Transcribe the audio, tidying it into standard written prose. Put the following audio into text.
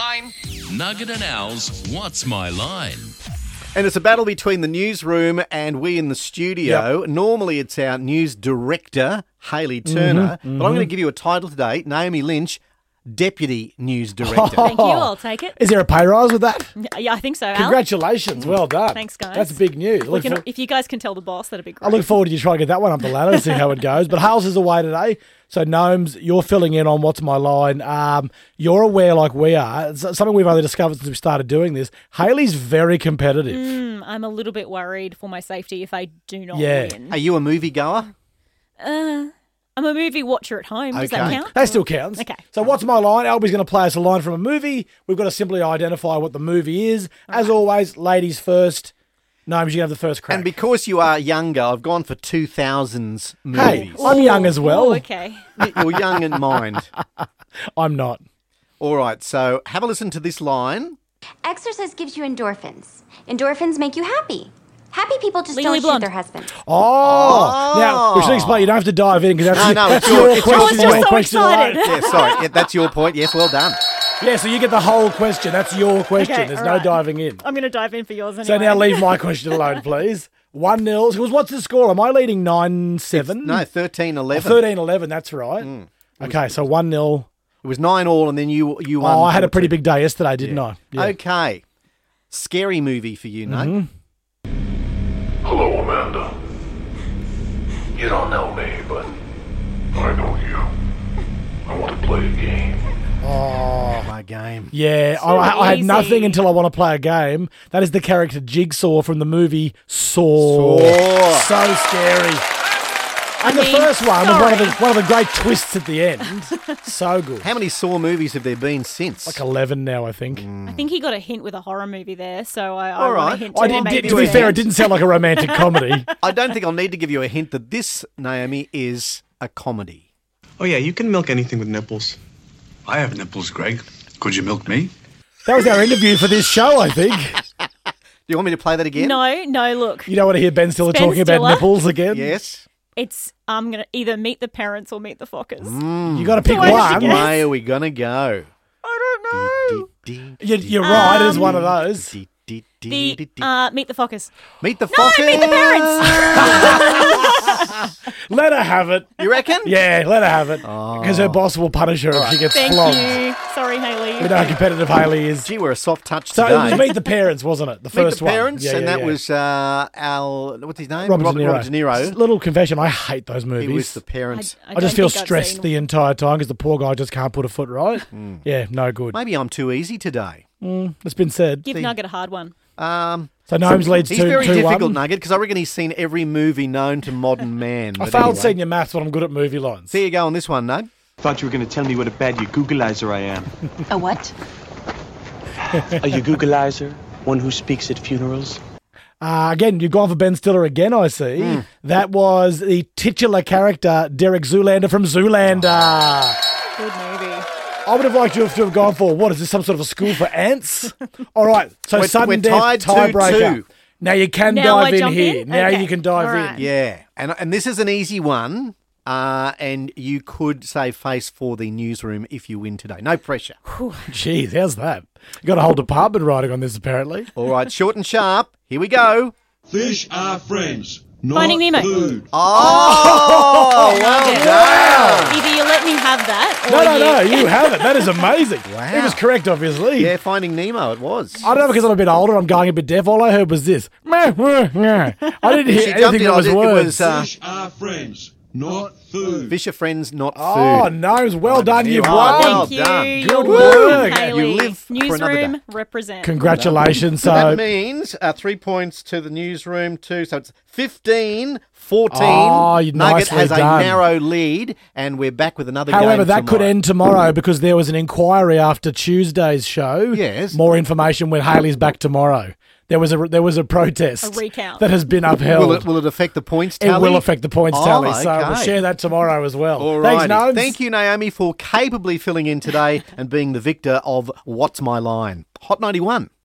line? Nugget and Al's What's My Line? And it's a battle between the newsroom and we in the studio. Yep. Normally it's our news director, Hayley Turner, but I'm going to give you a title today, Naomi Lynch, Deputy News Director. Thank you. I'll take it. Is there a pay rise with that? Yeah, I think so, Al. Congratulations. Well done. Thanks, guys. That's big news. If you guys can tell the boss, that'd be great. I look forward to you trying to get that one up the ladder and see how it goes. But Hales is away today. So, Gnomes, you're filling in on What's My Line. You're aware, like we are, it's something we've only discovered since we started doing this. Hayley's very competitive. I'm a little bit worried for my safety if I do not Yeah. win. Are you a movie goer? I'm a movie watcher at home. Does that Okay. count? That still counts. Okay. So, What's My Line? Albie's going to play us a line from a movie. We've got to simply identify what the movie is. As always, ladies first. Gnomes, you have the first crack. And because you are younger, I've gone for 2000s Hey, movies. I'm young as well. Oh, okay. You're young in mind. I'm not. All right, so have a listen to this line. Exercise gives you endorphins. Endorphins make you happy. Happy people just Legally don't shoot Blonde. their husbands. Oh. Now, we should explain. You don't have to dive in because that's, No, that's it's your your- it's question. your- I was just your so question excited. alone. Yeah, sorry, yeah, that's your point. Yes, well done. Yeah, so you get the whole question. That's your question. Okay, There's all no right. diving in. I'm going to dive in for yours anyway. So now leave my question alone, please. 1-0. Because what's the score? Am I leading 9-7? No, 13-11. 13-11, that's right. Okay, so 1-0. It was 9-all, and then you won. Oh, I had a pretty 4-2. big day yesterday, didn't I? Yeah. Okay. Scary movie for you, no? Hello, Amanda. You don't know me, but I know you. I want to play a game. Oh, my game. Yeah, I had easy. nothing until I want to play a game. That is the character Jigsaw from the movie Saw. Saw. So scary. And the mean, first one was sorry. one of the great twists at the end. So good. How many Saw movies have there been since? Like 11 now, I think. I think he got a hint with a horror movie there, so I All want right. a hint I to did, maybe to be win. fair, it didn't sound like a romantic comedy. I don't think I'll need to give you a hint that this, Naomi, is a comedy. Oh, yeah, you can milk anything with nipples. I have nipples, Greg. Could you milk me? That was our interview for this show, I think. Do you want me to play that again? No, look. You don't want to hear Ben Stiller Ben talking about Stiller? nipples again? Yes. It's I'm going to either meet the parents or meet the Fockers. You got to pick I have to one. guess? Which way are we going to go? I don't know. You're right, it is one of those. The meet the Fockers. Meet the No, Fockers. meet the parents. Let her have it. You reckon? Yeah, let her have it. Because her boss will punish her if she gets Thank flogged. you. Sorry, Hayley. We know how competitive Hayley is. Gee, we're a soft touch So today. it was Meet the Parents, wasn't it? The Meet first the one. Parents, Yeah, and yeah, that yeah. was Al. What's his name? Robert De Niro. Robert De Niro. Little confession, I hate those He movies. was the parents. I just feel don't think I've stressed seen- the entire time because the poor guy just can't put a foot right. Yeah, no good. Maybe I'm too easy today. It's been said. Give Nugget a hard one. So Gnomes leads He's 2-1. very difficult, Nugget, because I reckon he's seen every movie known to modern man. I But failed anyway. senior maths, but I'm good at movie lines. There you go on this one, Nug. Thought you were going to tell me what a bad Googleizer I am. A what? A Googleizer? One who speaks at funerals? Again, you've gone for Ben Stiller again, I see. That was the titular character, Derek Zoolander from Zoolander. Good movie. I would have liked you to have gone for, what, is this some sort of a school for ants? All right, so We're sudden tied death, tiebreaker. 2-2. Now you can Now I dive in jump here. in? Now Okay. you can dive All right. in. Yeah, and this is an easy one, and you could save face for the newsroom if you win today. No pressure. Jeez, how's that? You got a whole department writing on this, apparently. All right, short and sharp. Here we go. Fish are friends, not Finding Nemo. food. Oh, well done. Either you let me have that, or No, you have it. That is amazing. Wow. It was correct, obviously. Yeah, Finding Nemo, it was. I don't know because I'm a bit older, I'm going a bit deaf. All I heard was this. I didn't hear She jumped anything in. that was It words. was Fish are friends, not food. Fish are friends, not Oh, food. no, well done. You've Oh, won. well Thank you. done. You're Good welcome, work. Hayley. You live for another Newsroom day. represent. Congratulations. That So, means 3 points to the newsroom too. So it's 15-14. Oh, you Nugget nicely has a done. narrow lead, and we're back with another game however, that could tomorrow. end tomorrow because there was an inquiry after Tuesday's show. Yes. More information when Hayley's back tomorrow. There was a protest. A recount. that has been upheld. Will it affect the points It tally? will affect the points Oh, tally, so we'll okay. share that tomorrow as well. All Thanks, right. Gnomes. Thank you, Naomi, for capably filling in today and being the victor of What's My Line. Hot 91.